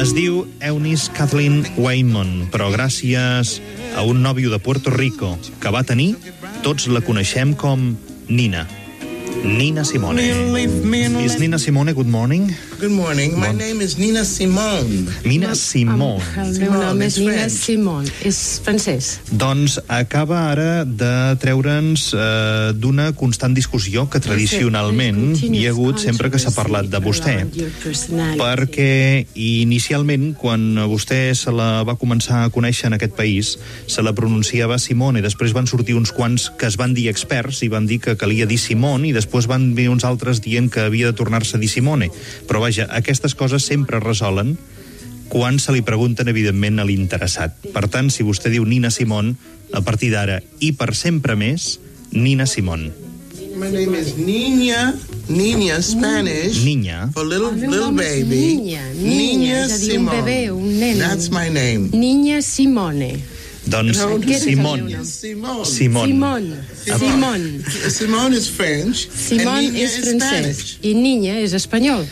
Es diu Eunice Kathleen Waymon, però gràcies a un nòvio de Puerto Rico que va tenir, tots la coneixem com Nina. Nina Simone. Is Nina Simone, good morning? Good morning. My name is Nina Simone. Nina Simone. El meu nom és Nina Simone. És francès. Doncs acaba ara de treure'ns d'una constant discussió que tradicionalment hi ha hagut sempre que s'ha parlat de vostè. Perquè inicialment, quan vostè se la va començar a conèixer en aquest país, se la pronunciava Simone, després van sortir uns quants que es van dir experts i van dir que calia dir Simone, i després van venir uns altres dient que havia de tornar-se a dir Simone. Però vaja, aquestes coses sempre es resolen quan se li pregunten, evidentment, a l'interessat. Per tant, si vostè diu Nina Simone, a partir d'ara i per sempre més, Nina Simone. My name is Nina. Nina, Spanish. Nina. For little baby. Nina, és a dir, un bebè, un nen. That's my name. Nina Simone. Doncs Simone. Simone. Simone is French. Simone és francès. I Nina és espanyol.